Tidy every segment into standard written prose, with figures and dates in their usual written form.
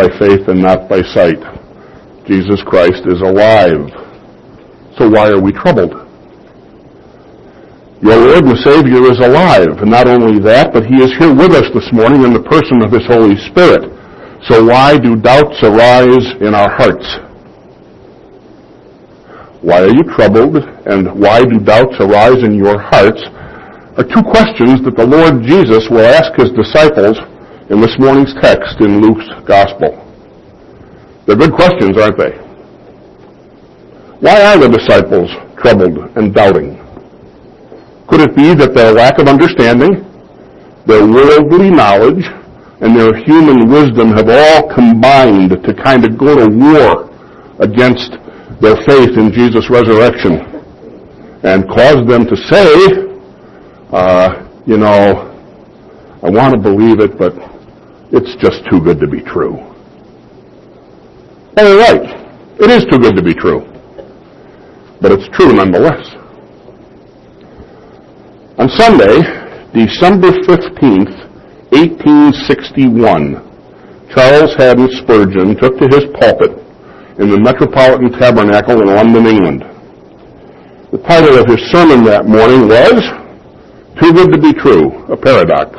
by faith and not by sight. Jesus Christ is alive. So why are we troubled? Your Lord and Savior is alive, and not only that, but He is here with us this morning in the person of His Holy Spirit. So why do doubts arise in our hearts? Why are you troubled, and why do doubts arise in your hearts are two questions that the Lord Jesus will ask His disciples in this morning's text in Luke's Gospel. They're good questions, aren't they? Why are the disciples troubled and doubting? Could it be that their lack of understanding, their worldly knowledge, and their human wisdom have all combined to kind of go to war against their faith in Jesus' resurrection and cause them to say, I want to believe it, but it's just too good to be true. Well, you're right. It is too good to be true. But it's true nonetheless. On Sunday, December 15th, 1861, Charles Haddon Spurgeon took to his pulpit in the Metropolitan Tabernacle in London, England. The title of his sermon that morning was, Too Good to Be True, a Paradox.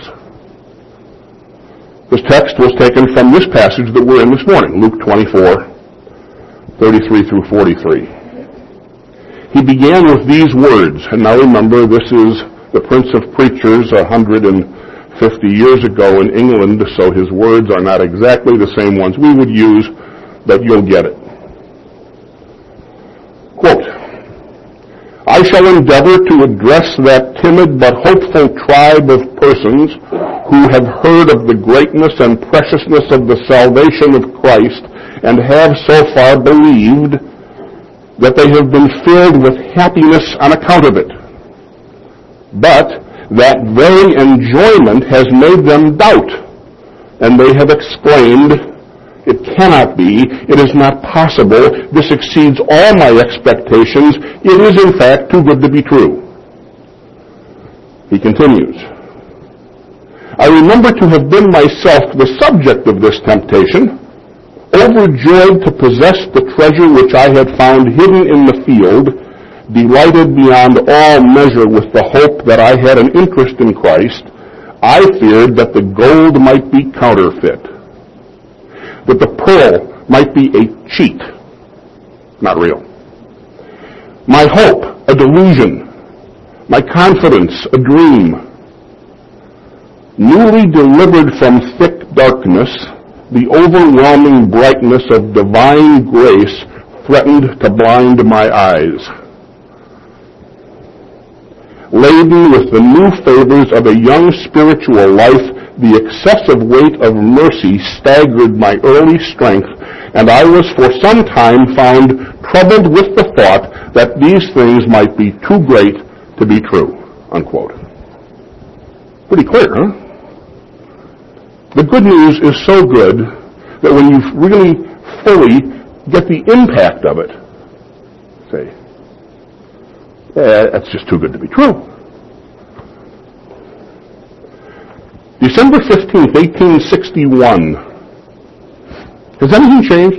This text was taken from this passage that we're in this morning, Luke 24, 33 through 43. He began with these words, and now remember, this is the Prince of Preachers 150 years ago in England, so his words are not exactly the same ones we would use, but you'll get it. Quote, I shall endeavor to address that timid but hopeful tribe of persons who have heard of the greatness and preciousness of the salvation of Christ and have so far believed that they have been filled with happiness on account of it. But that very enjoyment has made them doubt, and they have exclaimed, it cannot be, it is not possible, this exceeds all my expectations, it is in fact too good to be true. He continues, I remember to have been myself the subject of this temptation, overjoyed to possess the treasure which I had found hidden in the field, delighted beyond all measure with the hope that I had an interest in Christ, I feared that the gold might be counterfeit, that the pearl might be a cheat, not real. My hope, a delusion, my confidence, a dream. Newly delivered from thick darkness, the overwhelming brightness of divine grace threatened to blind my eyes. Laden with the new favors of a young spiritual life, the excessive weight of mercy staggered my early strength, and I was for some time found troubled with the thought that these things might be too great to be true. Unquote. Pretty clear, huh? The good news is so good that when you really fully get the impact of it, say, that's just too good to be true. December 15th, 1861. Has anything changed?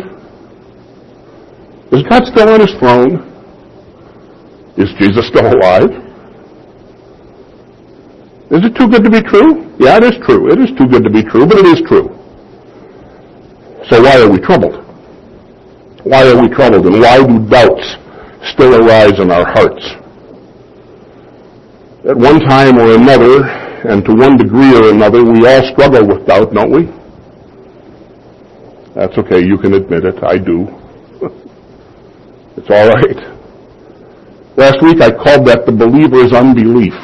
Is God still on His throne? Is Jesus still alive? Is it too good to be true? Yeah, it is true. It is too good to be true, but it is true. So why are we troubled? Why are we troubled, and why do doubts still arise in our hearts? At one time or another, and to one degree or another, we all struggle with doubt, don't we? That's okay, you can admit it. I do. It's all right. Last week I called that the believer's unbelief.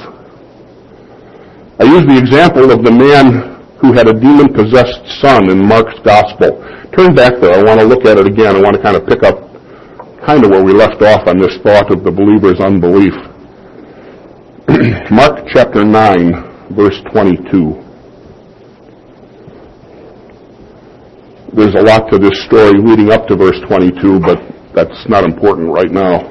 I used the example of the man who had a demon-possessed son in Mark's Gospel. Turn back there. I want to look at it again. I want to kind of pick up kind of where we left off on this thought of the believer's unbelief. Mark chapter 9, verse 22. There's a lot to this story leading up to verse 22, but that's not important right now.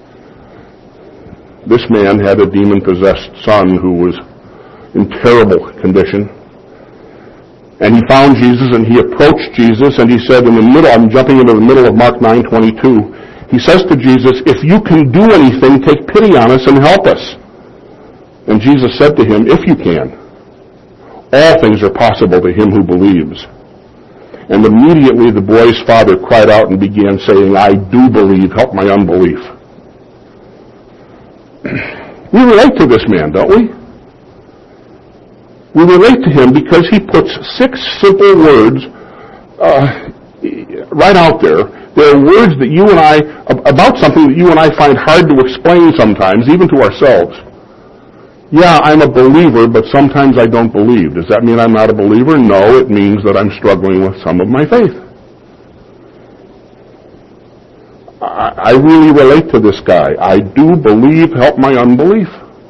This man had a demon-possessed son who was in terrible condition. And he found Jesus, and he approached Jesus, and he said in the middle, I'm jumping into the middle of Mark 9:22, he says to Jesus, if you can do anything, take pity on us and help us. And Jesus said to him, if you can, all things are possible to him who believes. And immediately the boy's father cried out and began saying, I do believe, help my unbelief. We relate to this man, don't we? We relate to him because he puts 6 simple words right out there. There are words that you and I, about something that you and I find hard to explain sometimes, even to ourselves. Yeah, I'm a believer, but sometimes I don't believe. Does that mean I'm not a believer? No, it means that I'm struggling with some of my faith. I really relate to this guy. I do believe, help my unbelief.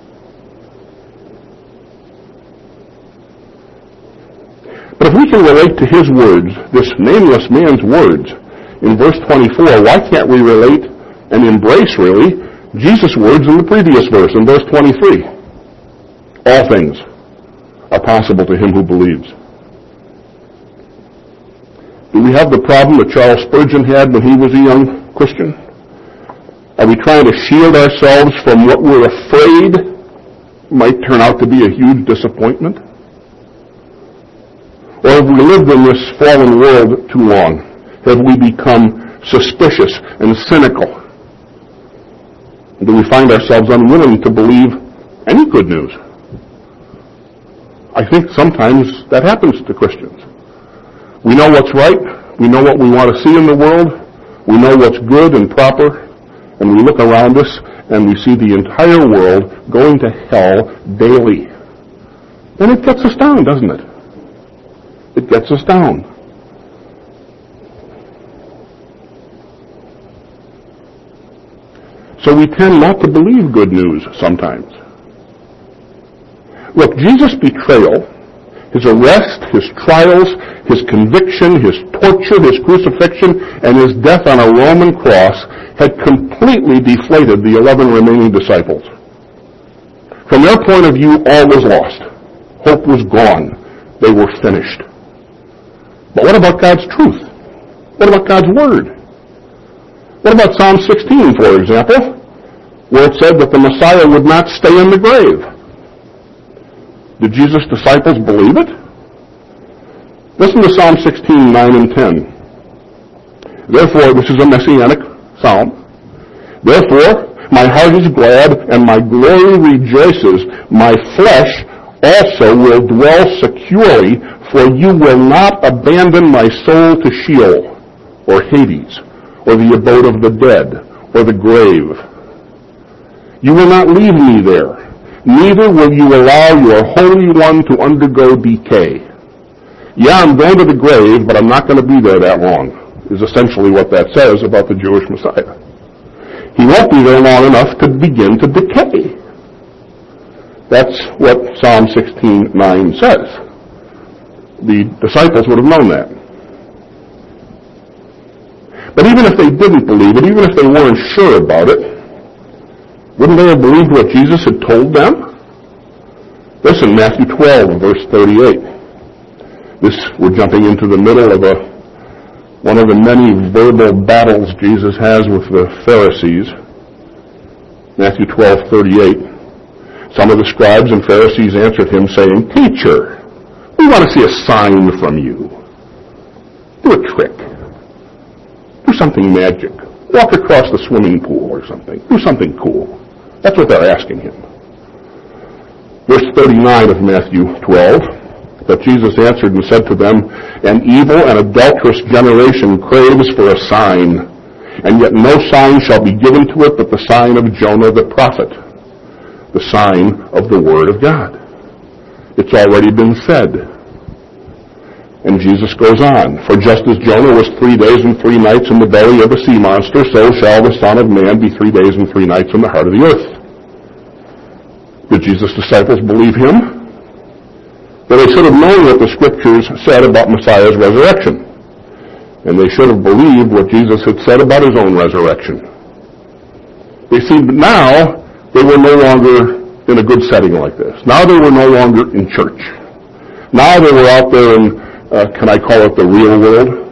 But if we can relate to his words, this nameless man's words, in verse 24, why can't we relate and embrace, really, Jesus' words in the previous verse, in verse 23? All things are possible to him who believes. Do we have the problem that Charles Spurgeon had when he was a young Christian? Are we trying to shield ourselves from what we're afraid might turn out to be a huge disappointment? Or have we lived in this fallen world too long? Have we become suspicious and cynical? Do we find ourselves unwilling to believe any good news? I think sometimes that happens to Christians. We know what's right. We know what we want to see in the world. We know what's good and proper. And we look around us and we see the entire world going to hell daily. And it gets us down, doesn't it? It gets us down. So we tend not to believe good news sometimes. Look, Jesus' betrayal, his arrest, his trials, his conviction, his torture, his crucifixion, and his death on a Roman cross had completely deflated the 11 remaining disciples. From their point of view, all was lost. Hope was gone. They were finished. But what about God's truth? What about God's Word? What about Psalm 16, for example, where it said that the Messiah would not stay in the grave? Did Jesus' disciples believe it? Listen to Psalm 16, 9 and 10. Therefore, this is a messianic psalm. Therefore, my heart is glad and my glory rejoices. My flesh also will dwell securely, for you will not abandon my soul to Sheol, or Hades, or the abode of the dead, or the grave. You will not leave me there, neither will you allow your Holy One to undergo decay. Yeah, I'm going to the grave, but I'm not going to be there that long, is essentially what that says about the Jewish Messiah. He won't be there long enough to begin to decay. That's what Psalm 16:9 says. The disciples would have known that. But even if they didn't believe it, even if they weren't sure about it, wouldn't they have believed what Jesus had told them? Listen, Matthew 12, verse 38. We're jumping into the middle of one of the many verbal battles Jesus has with the Pharisees. Matthew 12:38. Some of the scribes and Pharisees answered him, saying, Teacher, we want to see a sign from you. Do a trick. Do something magic. Walk across the swimming pool or something. Do something cool. That's what they're asking him. Verse 39 of Matthew 12. But Jesus answered and said to them, An evil and adulterous generation craves for a sign, and yet no sign shall be given to it but the sign of Jonah the prophet, the sign of the Word of God. It's already been said. And Jesus goes on, For just as Jonah was 3 days and 3 nights in the belly of a sea monster, so shall the Son of Man be 3 days and 3 nights in the heart of the earth. Did Jesus' disciples believe him? Well, they should have known what the Scriptures said about Messiah's resurrection. And they should have believed what Jesus had said about his own resurrection. You see, now they were no longer in a good setting like this. Now they were no longer in church. Now they were out there in can I call it the real world?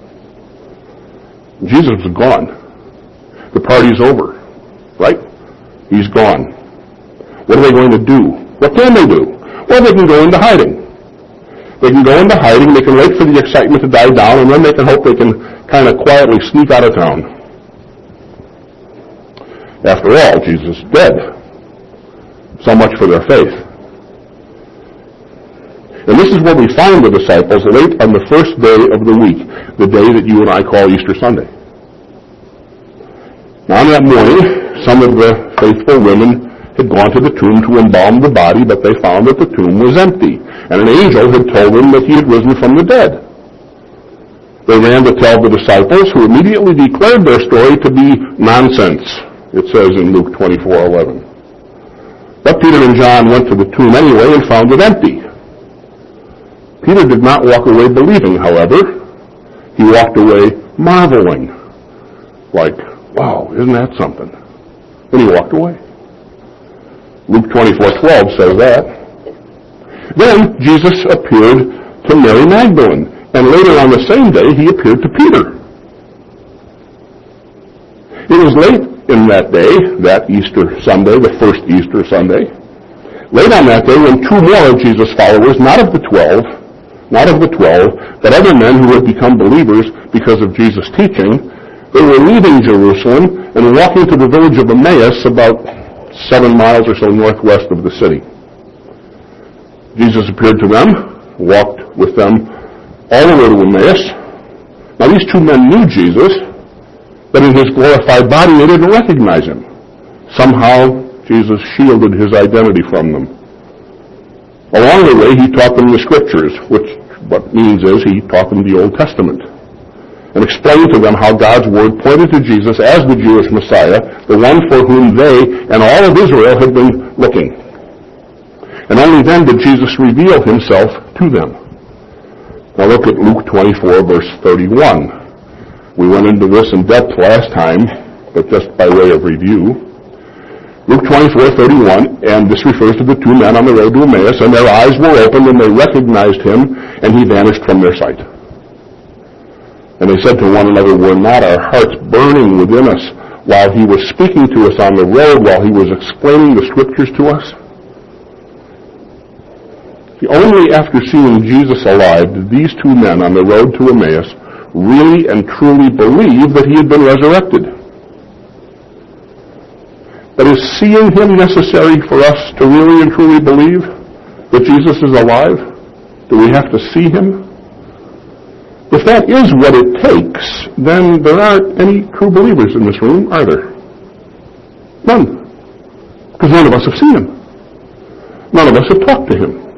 Jesus is gone. The party's over, right? He's gone. What are they going to do? What can they do? Well, they can go into hiding. They can go into hiding, they can wait for the excitement to die down, and then they can hope they can kind of quietly sneak out of town. After all, Jesus is dead. So much for their faith. And this is where we find the disciples late on the first day of the week, the day that you and I call Easter Sunday. Now, on that morning, some of the faithful women had gone to the tomb to embalm the body, but they found that the tomb was empty, and an angel had told them that he had risen from the dead. They ran to tell the disciples, who immediately declared their story to be nonsense, it says in Luke 24:11. But Peter and John went to the tomb anyway and found it empty. Peter did not walk away believing, however. He walked away marveling. Like, wow, isn't that something? And he walked away. Luke 24:12 says that. Then Jesus appeared to Mary Magdalene, and later on the same day he appeared to Peter. It was late in that day, that Easter Sunday, the first Easter Sunday, late on that day when two more of Jesus' followers, not of the 12, but other men who had become believers because of Jesus' teaching, they were leaving Jerusalem and walking to the village of Emmaus, about 7 miles or so northwest of the city. Jesus appeared to them, walked with them all the way to Emmaus. Now these two men knew Jesus, but in his glorified body they didn't recognize him. Somehow Jesus shielded his identity from them. Along the way he taught them the Scriptures, which what means is he taught them the Old Testament, and explained to them how God's Word pointed to Jesus as the Jewish Messiah, the one for whom they and all of Israel had been looking. And only then did Jesus reveal himself to them. Now look at Luke 24, verse 31. We went into this in depth last time, but just by way of review. Luke 24:31, and this refers to the two men on the road to Emmaus, and their eyes were opened, and they recognized him, and he vanished from their sight. And they said to one another, were not our hearts burning within us while he was speaking to us on the road, while he was explaining the Scriptures to us? Only after seeing Jesus alive did these two men on the road to Emmaus really and truly believe that he had been resurrected. But is seeing him necessary for us to really and truly believe that Jesus is alive? Do we have to see him? If that is what it takes, then there aren't any true believers in this room, are there? None. Because none of us have seen him. None of us have talked to him.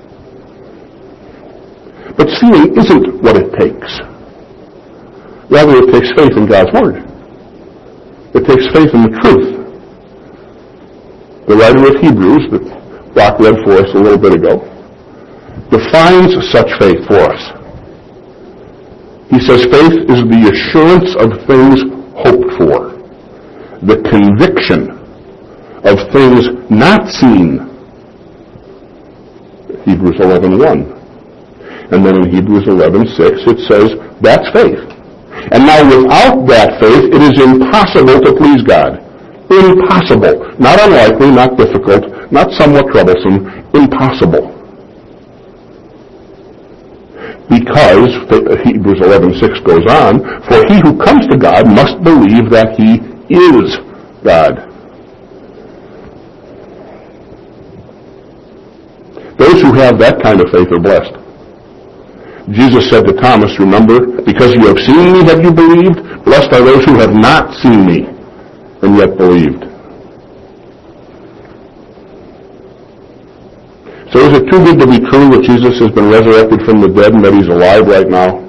But seeing isn't what it takes. Rather, it takes faith in God's Word. It takes faith in the truth. The writer of Hebrews, that Doc read for us a little bit ago, defines such faith for us. He says faith is the assurance of things hoped for, the conviction of things not seen. Hebrews 11:1. And then in Hebrews 11:6 it says that's faith. And now without that faith it is impossible to please God. Impossible. Not unlikely, not difficult, not somewhat troublesome. Impossible. Because Hebrews 11:6 goes on, for he who comes to God must believe that he is God. Those who have that kind of faith are blessed. Jesus said to Thomas, remember, because you have seen me, have you believed? Blessed are those who have not seen me and yet believed. So is it too good to be true that Jesus has been resurrected from the dead and that he's alive right now?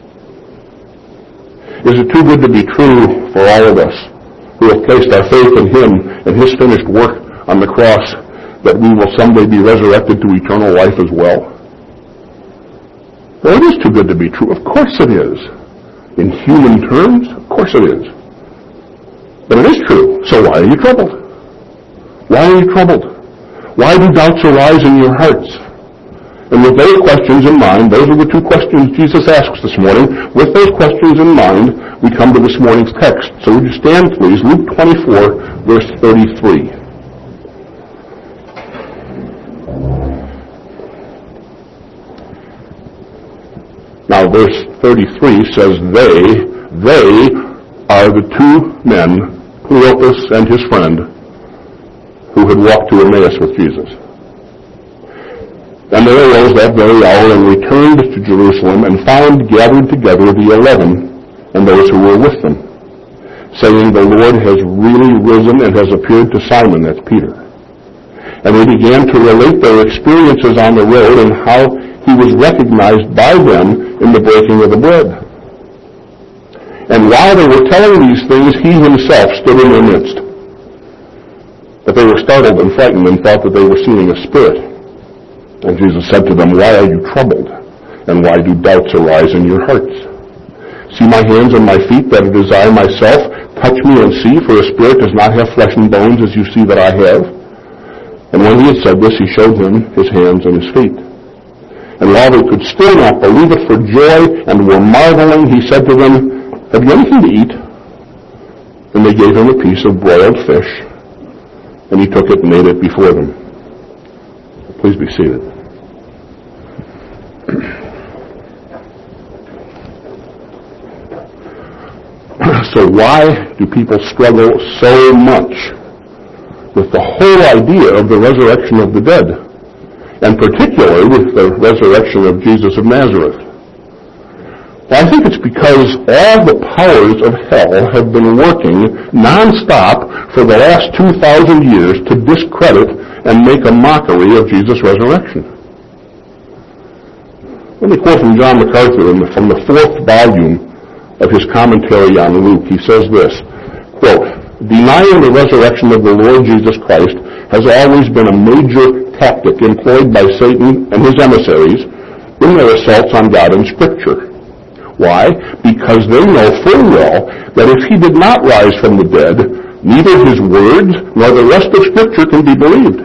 Is it too good to be true for all of us who have placed our faith in him and his finished work on the cross that we will someday be resurrected to eternal life as well? Well, it is too good to be true. Of course it is. In human terms, of course it is. But it is true. So why are you troubled? Why are you troubled? Why do doubts arise in your hearts? And with those questions in mind, those are the two questions Jesus asks this morning. With those questions in mind, we come to this morning's text. So would you stand, please? Luke 24, verse 33. Now, verse 33 says, They are the two men, Cleopas and his friend, who had walked to Emmaus with Jesus. And they arose that very hour and returned to Jerusalem and found gathered together the 11 and those who were with them, saying, The Lord has really risen and has appeared to Simon, that's Peter. And they began to relate their experiences on the road and how he was recognized by them in the breaking of the bread. And while they were telling these things, he himself stood in their midst. But they were startled and frightened and thought that they were seeing a spirit. And Jesus said to them, Why are you troubled? And why do doubts arise in your hearts? See my hands and my feet, that it is I myself. Touch me and see, for a spirit does not have flesh and bones as you see that I have. And when he had said this, he showed them his hands and his feet. And while they could still not believe it for joy and were marveling, he said to them, Have you anything to eat? And they gave him a piece of broiled fish, and he took it and ate it before them. Please be seated. So why do people struggle so much with the whole idea of the resurrection of the dead, and particularly with the resurrection of Jesus of Nazareth? Well, I think it's because all the powers of hell have been working nonstop for the last 2,000 years to discredit and make a mockery of Jesus' resurrection. Let me quote from John MacArthur from the 4th volume of his commentary on Luke. He says this, quote, Denying the resurrection of the Lord Jesus Christ has always been a major tactic employed by Satan and his emissaries in their assaults on God and Scripture. Why? Because they know full well that if he did not rise from the dead, neither his words nor the rest of Scripture can be believed.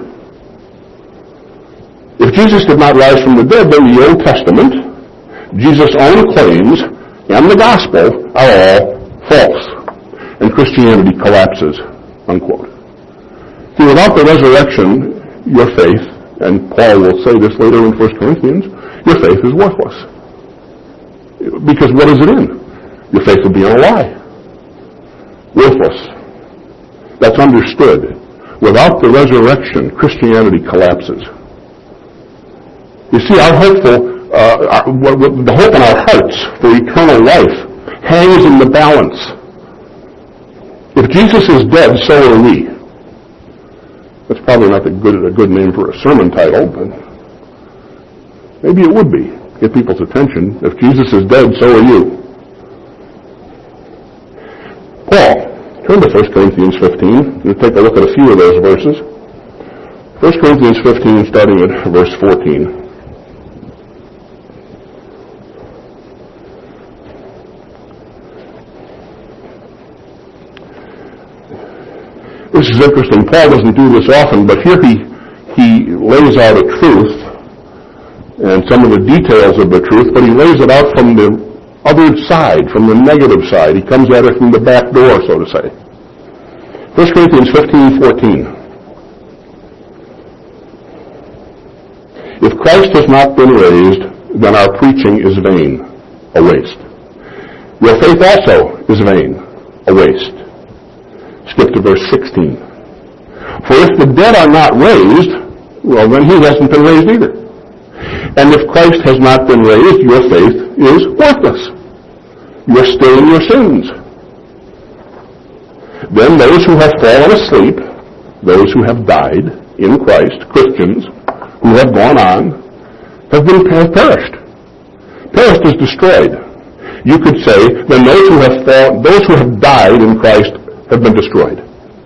If Jesus did not rise from the dead, then the Old Testament, Jesus' own claims, and the Gospel are all false, and Christianity collapses, unquote. See, without the resurrection, your faith, and Paul will say this later in 1 Corinthians, your faith is worthless. Because what is it in? Your faith would be in a lie. Worthless. That's understood. Without the resurrection, Christianity collapses. You see, the hope in our hearts for eternal life hangs in the balance. If Jesus is dead, so are we. That's probably not a good name for a sermon title, but maybe it would be. Get people's attention. If Jesus is dead, so are you. Paul, turn to 1 Corinthians 15. We'll take a look at a few of those verses. 1 Corinthians 15, starting at verse 14. This is interesting. Paul doesn't do this often, but here he lays out a truth and some of the details of the truth, but he lays it out from the other side, from the negative side. He comes at it from the back door, so to say. 1 Corinthians 15:14. If Christ has not been raised, then our preaching is vain, a waste. Your faith also is vain, a waste. Skip to verse 16. For if the dead are not raised, well, then he hasn't been raised either. And if Christ has not been raised, your faith is worthless. You are still in your sins. Then those who have fallen asleep, those who have died in Christ, Christians, who have gone on, have perished. Perished is destroyed. You could say, then those who have died in Christ have been destroyed.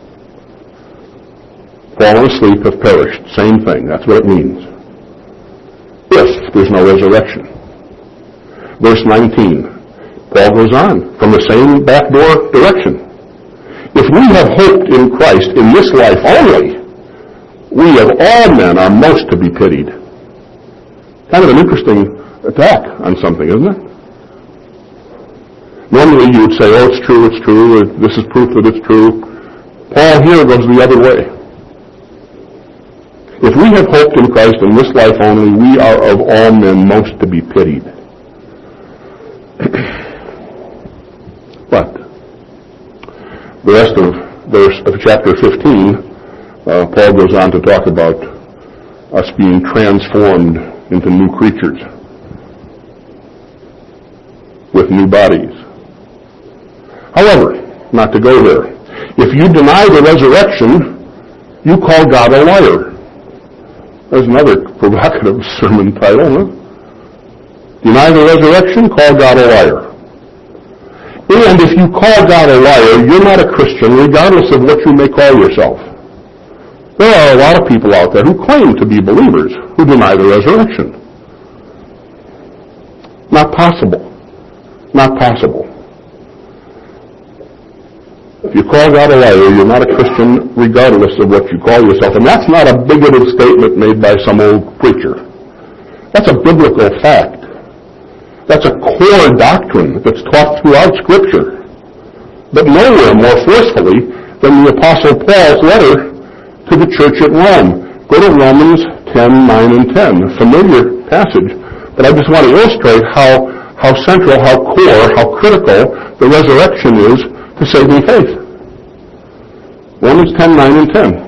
Fallen asleep have perished. Same thing. That's what it means. If there's no resurrection. Verse 19. Paul goes on from the same backdoor direction. If we have hoped in Christ in this life only, we of all men are most to be pitied. Kind of an interesting attack on something, isn't it? Normally you would say, oh, it's true, this is proof that it's true. Paul here goes the other way. If we have hoped in Christ in this life only, we are of all men most to be pitied. But the rest of chapter 15, Paul goes on to talk about us being transformed into new creatures with new bodies. However, not to go there, if you deny the resurrection, you call God a liar. There's another provocative sermon title, huh? Deny the resurrection, call God a liar. And if you call God a liar, you're not a Christian, regardless of what you may call yourself. There are a lot of people out there who claim to be believers who deny the resurrection. Not possible. Not possible. If you call God a liar, you're not a Christian regardless of what you call yourself. And that's not a bigoted statement made by some old preacher. That's a biblical fact. That's a core doctrine that's taught throughout Scripture. But nowhere more forcefully than the Apostle Paul's letter to the church at Rome. Go to Romans 10, 9, and 10. A familiar passage. But I just want to illustrate how central, how core, how critical the resurrection is to saving faith. Romans 10, 9, and 10.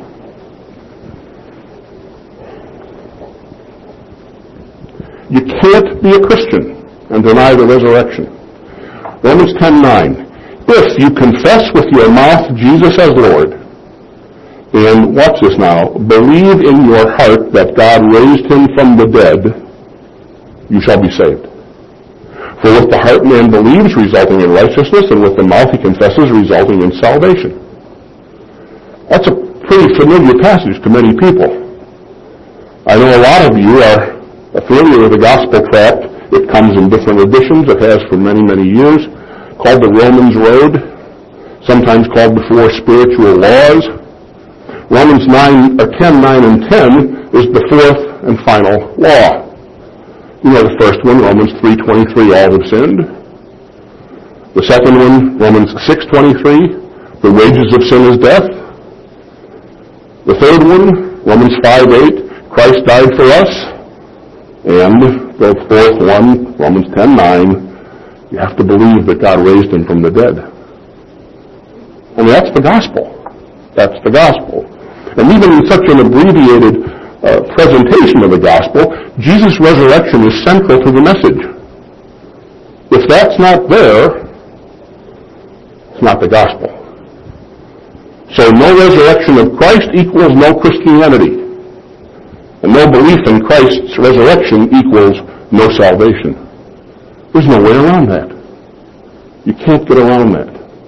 You can't be a Christian and deny the resurrection. Romans 10, 9. If you confess with your mouth Jesus as Lord, and watch this now, believe in your heart that God raised him from the dead, you shall be saved. For with the heart man believes, resulting in righteousness, and with the mouth he confesses, resulting in salvation. That's a pretty familiar passage to many people. I know a lot of you are familiar with the gospel tract. It comes in different editions. It has for many, many years. Called the Romans Road, sometimes called the Four Spiritual Laws. Romans 10, 9, and 10 is the fourth and final law. You know the first one, Romans 3:23, all have sinned. The second one, Romans 6:23, the wages of sin is death. The third one, Romans 5:8, Christ died for us. And the fourth one, Romans 10:9, you have to believe that God raised him from the dead. And that's the gospel. That's the gospel. And even in such an abbreviated presentation of the gospel, Jesus' resurrection is central to the message. If that's not there, it's not the gospel. So no resurrection of Christ equals no Christianity. And no belief in Christ's resurrection equals no salvation. There's no way around that. You can't get around that.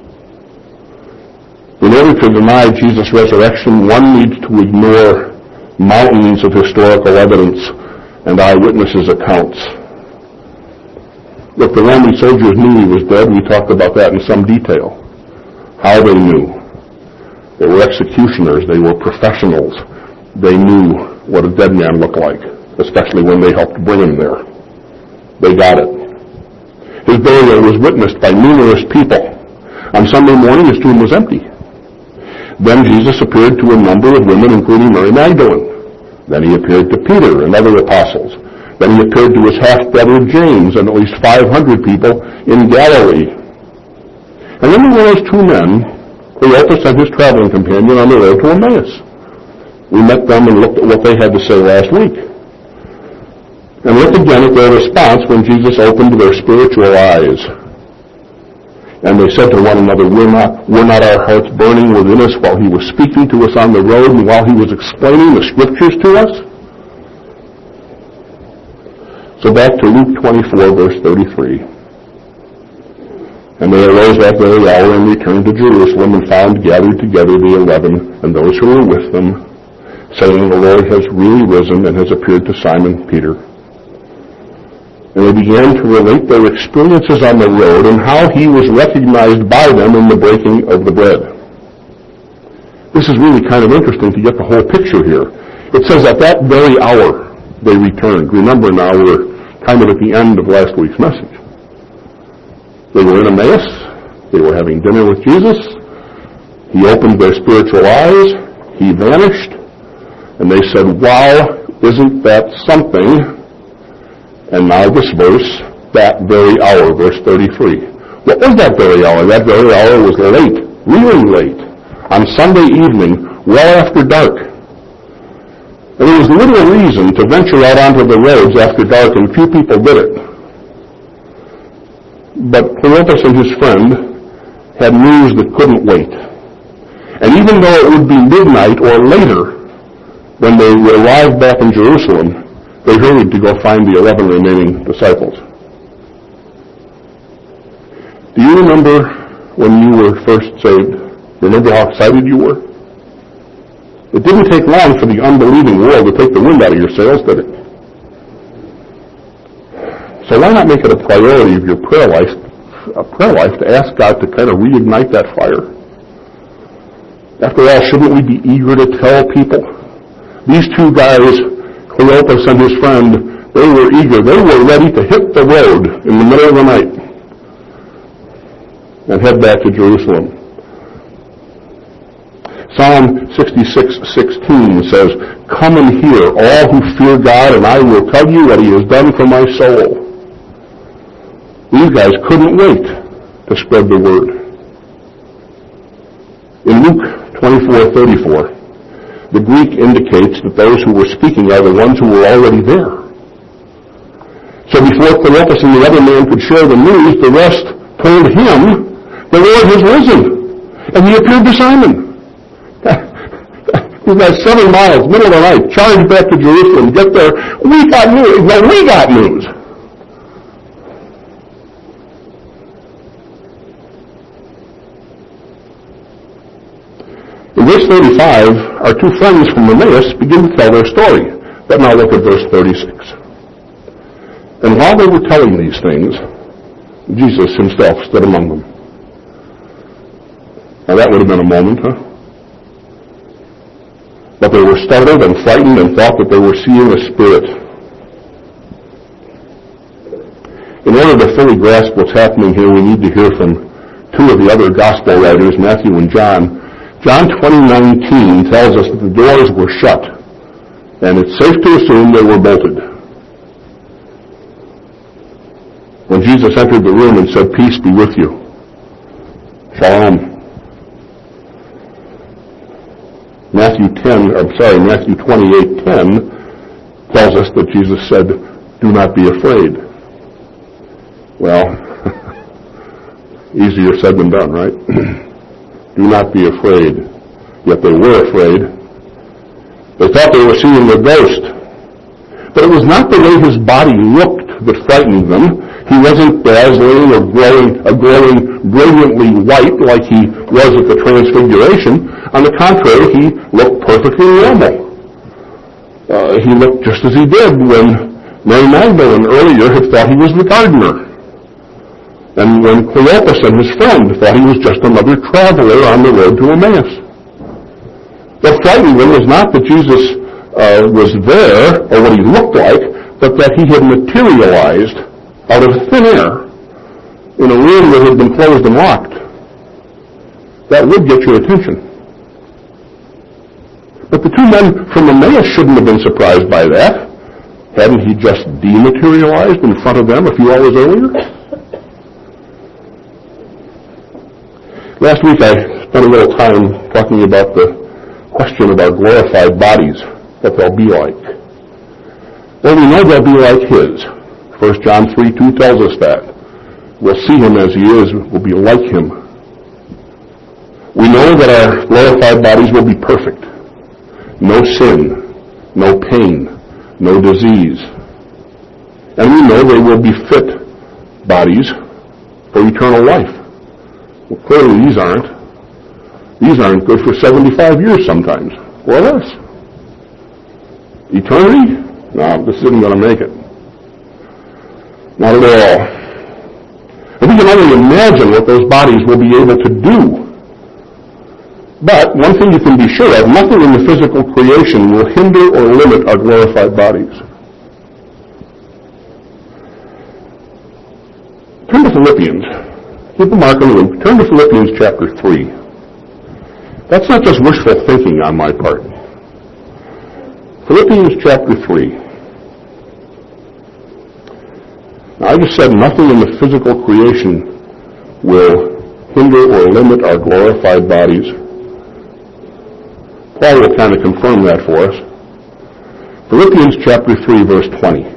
In order to deny Jesus' resurrection, one needs to ignore mountains of historical evidence and eyewitnesses' accounts. Look, the Roman soldiers knew he was dead. We talked about that in some detail. How they knew. They were executioners. They were professionals. They knew what a dead man looked like, especially when they helped bring him there. They got it. His burial was witnessed by numerous people. On Sunday morning, his tomb was empty. Then Jesus appeared to a number of women, including Mary Magdalene. Then he appeared to Peter and other apostles. Then he appeared to his half-brother James and at least 500 people in Galilee. And then there were those two men, Cleopas and his traveling companion, on the road to Emmaus. We met them and looked at what they had to say last week. And looked again at their response when Jesus opened their spiritual eyes. And they said to one another, were not our hearts burning within us while he was speaking to us on the road and while he was explaining the scriptures to us? So back to Luke 24, verse 33. And they arose that very hour and returned to Jerusalem and found gathered together the 11 and those who were with them, saying, the Lord has really risen and has appeared to Simon Peter. And they began to relate their experiences on the road and how he was recognized by them in the breaking of the bread. This is really kind of interesting to get the whole picture here. It says at that very hour. they returned. Remember now, we're kind of at the end of last week's message. They were in Emmaus. They were having dinner with Jesus. He opened their spiritual eyes. He vanished. And they said, wow, isn't that something? And now this verse, that very hour, verse 33. What was that very hour? That very hour was late, really late, on Sunday evening, well after dark. And there was little reason to venture out onto the roads after dark, and few people did it. But Cleopas and his friend had news that couldn't wait. And even though it would be midnight or later, when they arrived back in Jerusalem, they hurried to go find the 11 remaining disciples. Do you remember when you were first saved? Remember how excited you were? It didn't take long for the unbelieving world to take the wind out of your sails, did it? So why not make it a priority of your prayer life to ask God to kind of reignite that fire? After all, shouldn't we be eager to tell people? These two guys, Cleopas and his friend, they were eager. They were ready to hit the road in the middle of the night and head back to Jerusalem. Psalm 66:16 says, come and hear, all who fear God, and I will tell you what he has done for my soul. These guys couldn't wait to spread the word. In Luke 24:34, the Greek indicates that those who were speaking are the ones who were already there. So before Cleopas and the other man could share the news, the rest told him, the Lord has risen, and he appeared to Simon. He's got 7 miles, middle of the night, charge back to Jerusalem, get there. We got news. Well, we got news. In verse 35, our two friends from Emmaus begin to tell their story. But now look at verse 36. And while they were telling these things, Jesus himself stood among them. Now that would have been a moment, huh? But they were startled and frightened and thought that they were seeing a spirit. In order to fully grasp what's happening here, we need to hear from two of the other gospel writers, Matthew and John. John 20:19 tells us that the doors were shut, and it's safe to assume they were bolted. When Jesus entered the room and said, peace be with you. Shalom. Matthew 28:10 tells us that Jesus said, do not be afraid. Well, easier said than done, right? Do not be afraid. Yet they were afraid. They thought they were seeing a ghost. But it was not the way his body looked that frightened them. He wasn't dazzling or glowing brilliantly white like he was at the Transfiguration. On the contrary, he looked perfectly normal. He looked just as he did when Mary Magdalene earlier had thought he was the gardener. And when Cleopas and his friend thought he was just another traveler on the road to Emmaus. What frightened them was not that Jesus was there, or what he looked like, but that he had materialized out of thin air in a room that had been closed and locked. That would get your attention. But the two men from Emmaus shouldn't have been surprised by that. Hadn't he just dematerialized in front of them a few hours earlier? Last week I spent a little time talking about the question of our glorified bodies, what they'll be like. Well, we know they'll be like his. 1 John 3:2 tells us that. We'll see him as he is. We'll be like him. We know that our glorified bodies will be perfect. No sin, no pain, no disease. And we know they will be fit bodies for eternal life. Well, clearly these aren't. These aren't good for 75 years sometimes, or less. Eternity? No, this isn't going to make it. Not at all. And we can only imagine what those bodies will be able to do. But one thing you can be sure of, nothing in the physical creation will hinder or limit our glorified bodies. Turn to Philippians. Keep a mark on Luke. Turn to Philippians chapter 3. That's not just wishful thinking on my part. Philippians chapter 3. Now, I just said nothing in the physical creation will hinder or limit our glorified bodies. Paul will kind of confirm that for us. Philippians chapter 3, verse 20.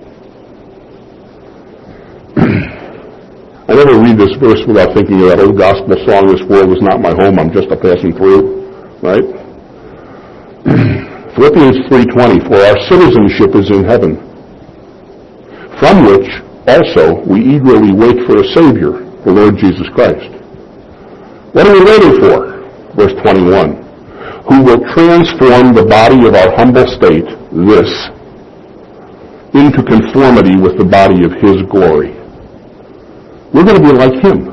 I never read this verse without thinking of that old gospel song, "This world is not my home, I'm just a passing through," right? Philippians 3:20, "For our citizenship is in heaven, from which also we eagerly wait for a Savior, the Lord Jesus Christ." What are we waiting for? Verse 21, "Who will transform the body of our humble state," this, "into conformity with the body of His glory." We're going to be like Him.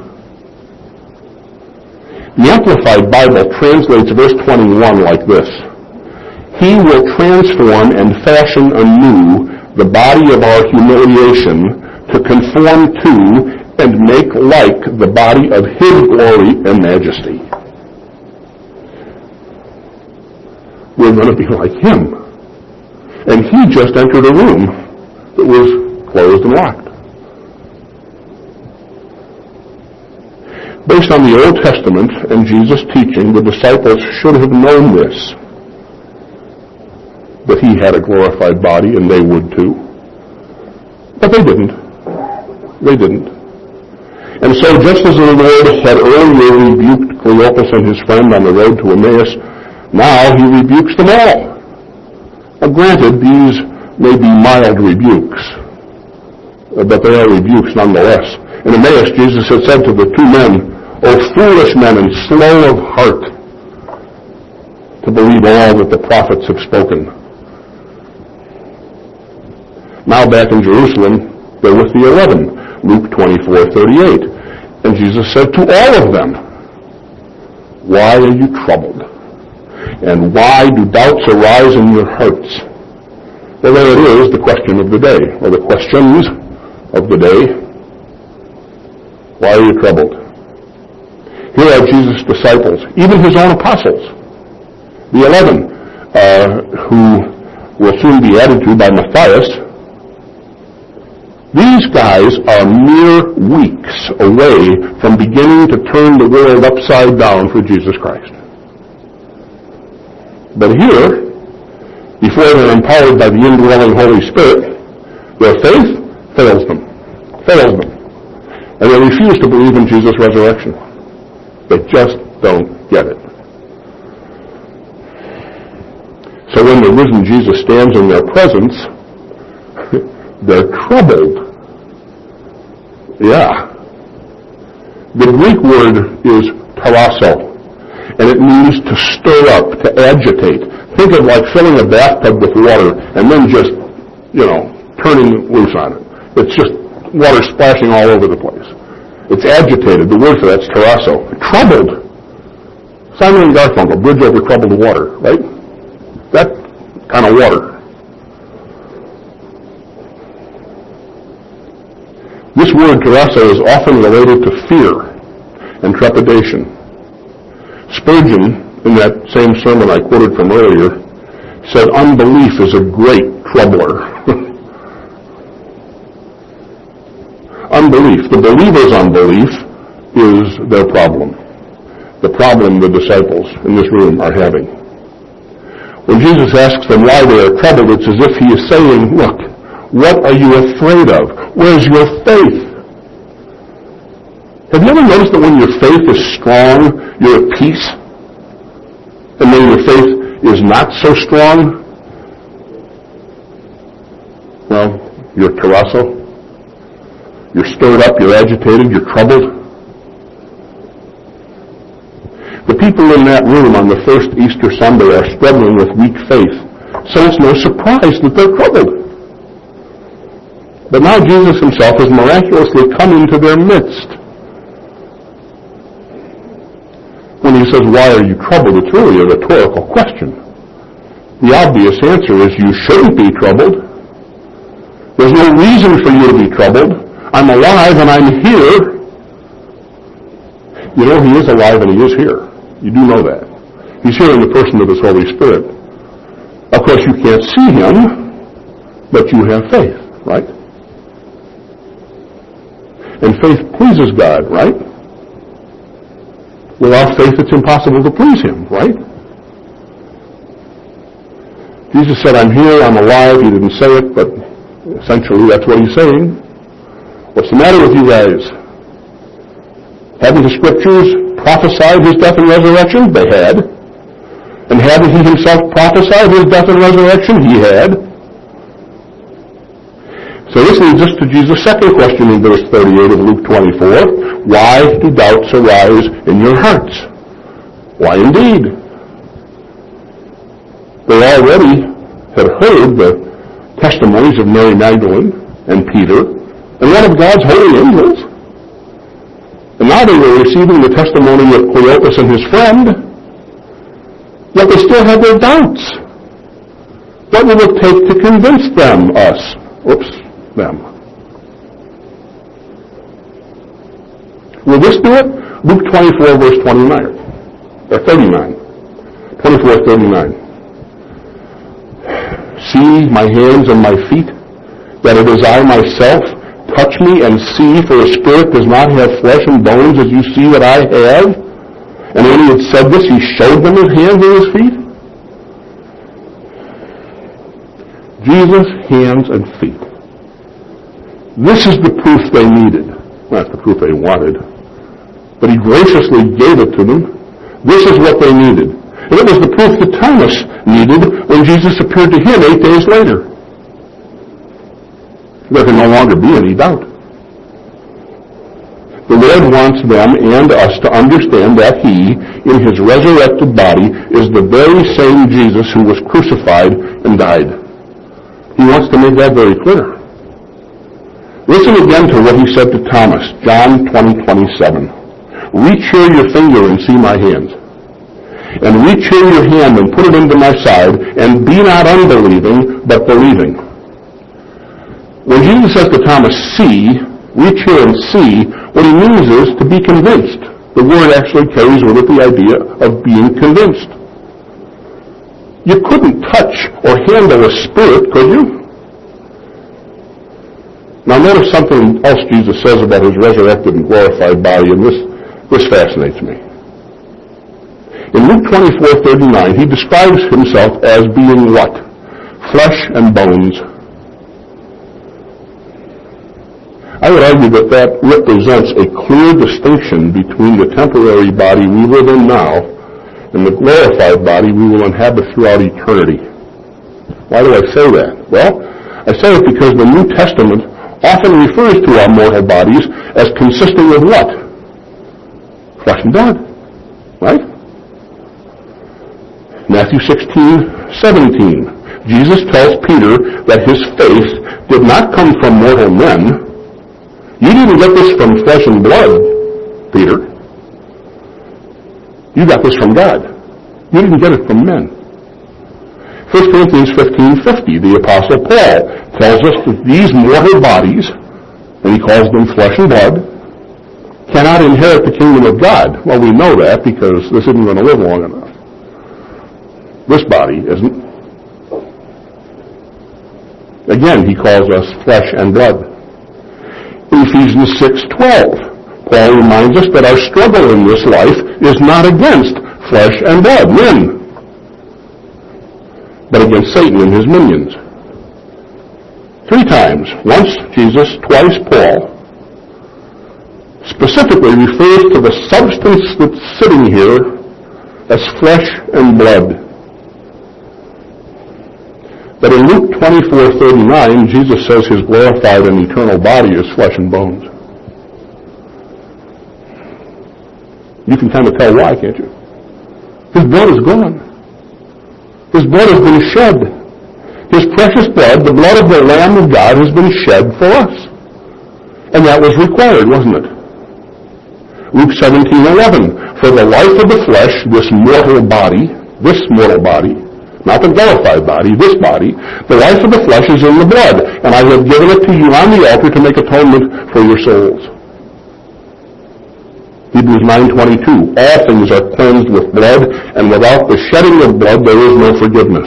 The Amplified Bible translates verse 21 like this: "He will transform and fashion anew the body of our humiliation to conform to and make like the body of His glory and majesty." We're going to be like Him. And He just entered a room that was closed and locked. Based on the Old Testament and Jesus' teaching, the disciples should have known this, that He had a glorified body, and they would too. But they didn't. They didn't. And so, just as the Lord had earlier rebuked Cleopas and his friend on the road to Emmaus, now He rebukes them all. Now, granted, these may be mild rebukes, but they are rebukes nonetheless. In Emmaus, Jesus had said to the two men, "O foolish men and slow of heart to believe all that the prophets have spoken." Now back in Jerusalem, they're with the 11, Luke 24:38. And Jesus said to all of them, "Why are you troubled? And why do doubts arise in your hearts?" Well, there it is, the question of the day, or the questions of the day. Why are you troubled? Here are Jesus' disciples, even His own apostles, the 11, who will soon be added to by Matthias. These guys are mere weeks away from beginning to turn the world upside down for Jesus Christ. But here, before they're empowered by the indwelling Holy Spirit, their faith fails them. And they refuse to believe in Jesus' resurrection. They just don't get it. So when the risen Jesus stands in their presence, they're troubled. Yeah. The Greek word is tarasso, and it means to stir up, to agitate. Think of like filling a bathtub with water and then just, turning loose on it. It's just water splashing all over the place. It's agitated. The word for that's tarasso. Troubled. Simon and Garfunkel, Bridge Over Troubled Water, right? That kind of water. This word tarasso is often related to fear and trepidation. Spurgeon, in that same sermon I quoted from earlier, said unbelief is a great troubler. Unbelief, the believer's unbelief, is their problem. The problem the disciples in this room are having. When Jesus asks them why they are troubled, it's as if He is saying, look, what are you afraid of? Where's your faith? Have you ever noticed that when your faith is strong, you're at peace? And when your faith is not so strong, well, you're tarasso. You're stirred up, you're agitated, you're troubled. The people in that room on the first Easter Sunday are struggling with weak faith, so it's no surprise that they're troubled. But now Jesus Himself has miraculously come into their midst. When He says, why are you troubled? It's really a rhetorical question. The obvious answer is you shouldn't be troubled. There's no reason for you to be troubled. I'm alive and I'm here. You know, he is alive and he is here. You do know that. He's here in the person of his Holy Spirit. Of course, you can't see him, but you have faith, right? And faith pleases God, right? Without faith, it's impossible to please him, right? Jesus said, I'm here, I'm alive. He didn't say it, but essentially that's what he's saying. What's the matter with you guys? Haven't the Scriptures prophesied his death and resurrection? They had. And hadn't he himself prophesied his death and resurrection? He had. So this leads us to Jesus' second question in verse 38 of Luke 24. Why do doubts arise in your hearts? Why indeed? They already had heard the testimonies of Mary Magdalene and Peter and one of God's holy angels. And now they were receiving the testimony of Cleopas and his friend, yet they still had their doubts. What will it take to convince them, them? Will this do it? Luke 24, verse 29, or 39. 24, 39. See my hands and my feet, that it is I myself. Touch me and see, for a spirit does not have flesh and bones as you see that I have. And when he had said this, he showed them his hands and his feet. Jesus' hands and feet. This is the proof they needed. Not the proof they wanted, but he graciously gave it to them. This is what they needed. And it was the proof that Thomas needed when Jesus appeared to him 8 days later. There can no longer be any doubt. The Lord wants them and us to understand that he, in his resurrected body, is the very same Jesus who was crucified and died. He wants to make that very clear. Listen again to what he said to Thomas, John 20:27. Reach here your finger and see my hands. And reach here your hand and put it into my side, and be not unbelieving, but believing. When Jesus says to Thomas, see, reach here and see, what he means is to be convinced. The word actually carries with it the idea of being convinced. You couldn't touch or handle a spirit, could you? Now notice something else Jesus says about his resurrected and glorified body, and this fascinates me. In Luke 24:39, he describes himself as being what? Flesh and bones. I would argue that represents a clear distinction between the temporary body we live in now and the glorified body we will inhabit throughout eternity. Why do I say that? Well, I say it because the New Testament often refers to our mortal bodies as consisting of what? Flesh and blood. Right? Matthew 16:17. Jesus tells Peter that his faith did not come from mortal men. You didn't get this from flesh and blood, Peter. You got this from God. You didn't get it from men. 1 Corinthians 15:50, the Apostle Paul tells us that these mortal bodies, and he calls them flesh and blood, cannot inherit the kingdom of God. Well, we know that because this isn't going to live long enough. This body isn't. Again, he calls us flesh and blood. In Ephesians 6:12, Paul reminds us that our struggle in this life is not against flesh and blood, men, but against Satan and his minions. 3 times, once Jesus, twice Paul, specifically refers to the substance that's sitting here as flesh and blood. But in Luke 24:39, Jesus says his glorified and eternal body is flesh and bones. You can kind of tell why, can't you? His blood is gone. His blood has been shed. His precious blood, the blood of the Lamb of God, has been shed for us. And that was required, wasn't it? Luke 17:11, for the life of the flesh, this mortal body, not the glorified body, this body. The life of the flesh is in the blood, and I have given it to you on the altar to make atonement for your souls. Hebrews 9:22, all things are cleansed with blood, and without the shedding of blood there is no forgiveness.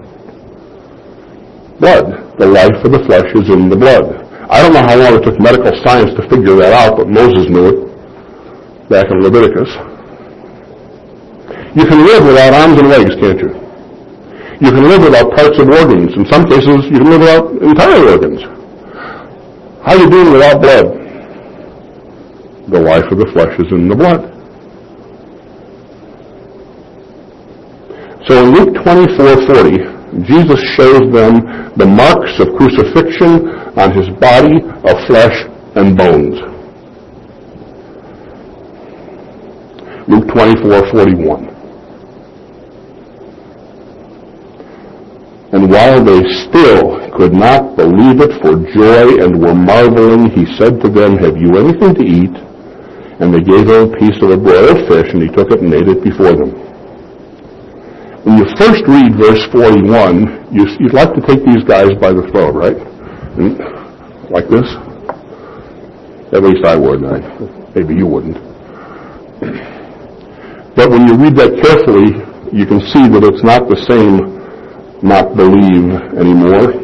Blood, the life of the flesh is in the blood. I don't know how long it took medical science to figure that out, but Moses knew it back in Leviticus. You can live without arms and legs, can't you? You can live without parts of organs. In some cases, you can live without entire organs. How are you doing without blood? The life of the flesh is in the blood. So in Luke 24:40, Jesus shows them the marks of crucifixion on his body of flesh and bones. Luke 24:41. And while they still could not believe it for joy and were marveling, he said to them, have you anything to eat? And they gave him a piece of a broiled fish, and he took it and ate it before them. When you first read verse 41, you'd like to take these guys by the throat, right? Like this? At least I would. Maybe you wouldn't. But when you read that carefully, you can see that it's not the same not believe anymore.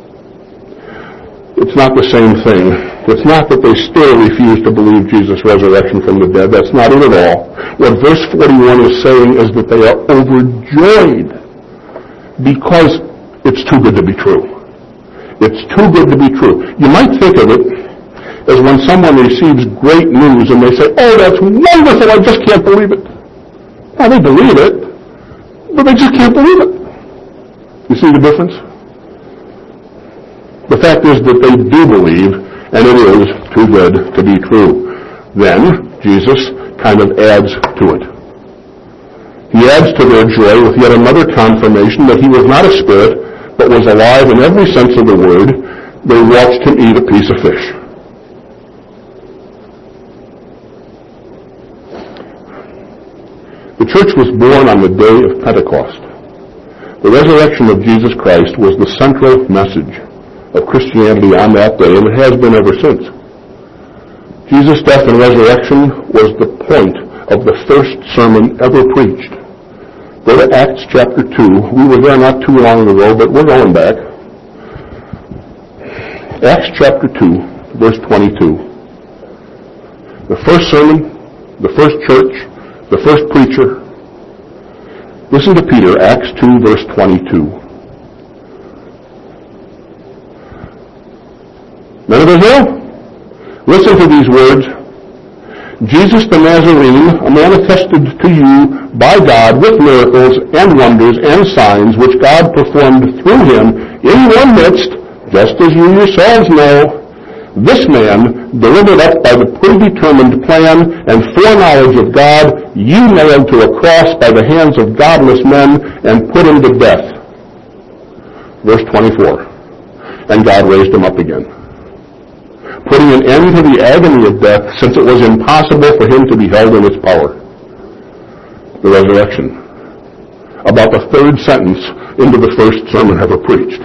It's not the same thing. It's not that they still refuse to believe Jesus' resurrection from the dead. That's not it at all. What verse 41 is saying is that they are overjoyed because it's too good to be true. It's too good to be true. You might think of it as when someone receives great news and they say, oh, that's wonderful, I just can't believe it. Now, they believe it, but they just can't believe it. You see the difference? The fact is that they do believe, and it is too good to be true. Then, Jesus kind of adds to it. He adds to their joy with yet another confirmation that he was not a spirit, but was alive in every sense of the word. They watched him eat a piece of fish. The church was born on the day of Pentecost. The resurrection of Jesus Christ was the central message of Christianity on that day, and it has been ever since. Jesus' death and resurrection was the point of the first sermon ever preached. Go to Acts chapter 2. We were there not too long ago, but we're going back. Acts chapter 2, verse 22. The first sermon, the first church, the first preacher. Listen to Peter, Acts 2, verse 22. Men of Israel, listen to these words. Jesus the Nazarene, a man attested to you by God with miracles and wonders and signs which God performed through him in your midst, just as you yourselves know. This man, delivered up by the predetermined plan and foreknowledge of God, you nailed to a cross by the hands of godless men and put him to death. Verse 24. And God raised him up again, putting an end to the agony of death, since it was impossible for him to be held in its power. The resurrection. About the third sentence into the first sermon ever preached.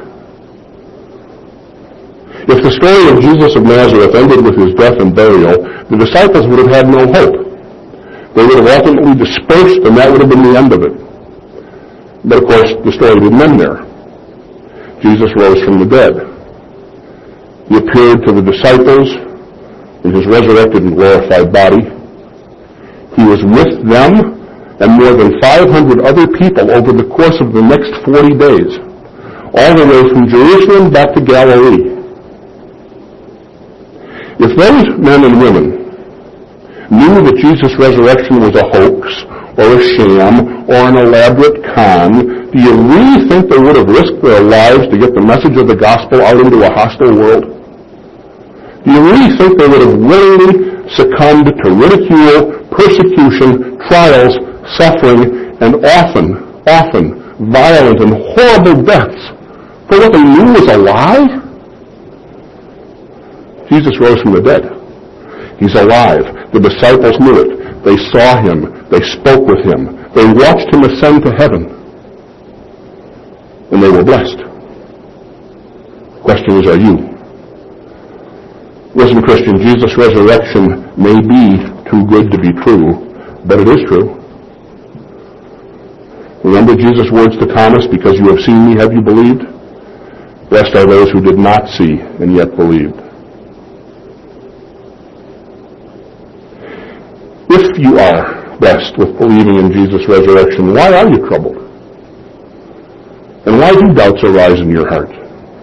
If the story of Jesus of Nazareth ended with his death and burial, the disciples would have had no hope. They would have ultimately dispersed, and that would have been the end of it. But of course, the story didn't end there. Jesus rose from the dead. He appeared to the disciples in his resurrected and glorified body. He was with them and more than 500 other people over the course of the next 40 days, all the way from Jerusalem back to Galilee. If those men and women knew that Jesus' resurrection was a hoax or a sham or an elaborate con, do you really think they would have risked their lives to get the message of the gospel out into a hostile world? Do you really think they would have willingly succumbed to ridicule, persecution, trials, suffering, and often violent and horrible deaths for what they knew was a lie? Jesus rose from the dead. He's alive. The disciples knew it. They saw him. They spoke with him. They watched him ascend to heaven. And they were blessed. The question is, are you? Listen, Christian, Jesus' resurrection may be too good to be true, but it is true. Remember Jesus' words to Thomas, because you have seen me, have you believed? Blessed are those who did not see and yet believed. If you are blessed with believing in Jesus' resurrection, why are you troubled? And why do doubts arise in your heart?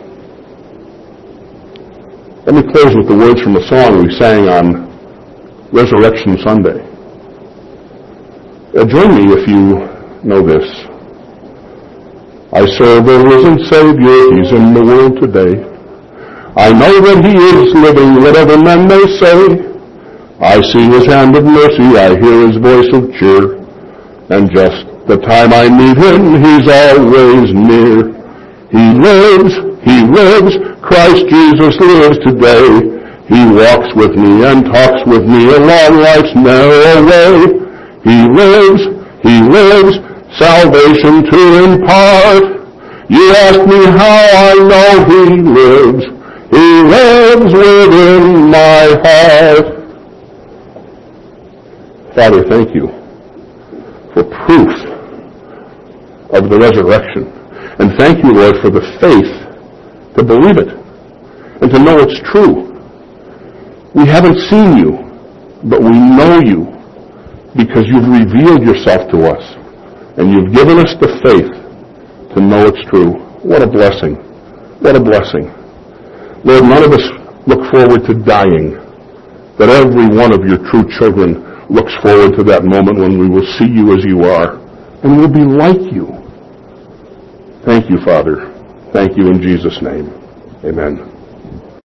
Let me close with the words from a song we sang on Resurrection Sunday. Join me if you know this. I serve a risen Savior, He's in the world today. I know that He is living, whatever men may say. I see His hand of mercy, I hear His voice of cheer, and just the time I meet Him, He's always near. He lives, Christ Jesus lives today. He walks with me and talks with me along life's narrow way. He lives, salvation to impart. You ask me how I know He lives. He lives within my heart. Father, thank you for proof of the resurrection. And thank you, Lord, for the faith to believe it and to know it's true. We haven't seen you, but we know you because you've revealed yourself to us and you've given us the faith to know it's true. What a blessing. What a blessing. Lord, none of us look forward to dying, but every one of your true children looks forward to that moment when we will see you as you are and we'll be like you. Thank you, Father. Thank you in Jesus' name. Amen.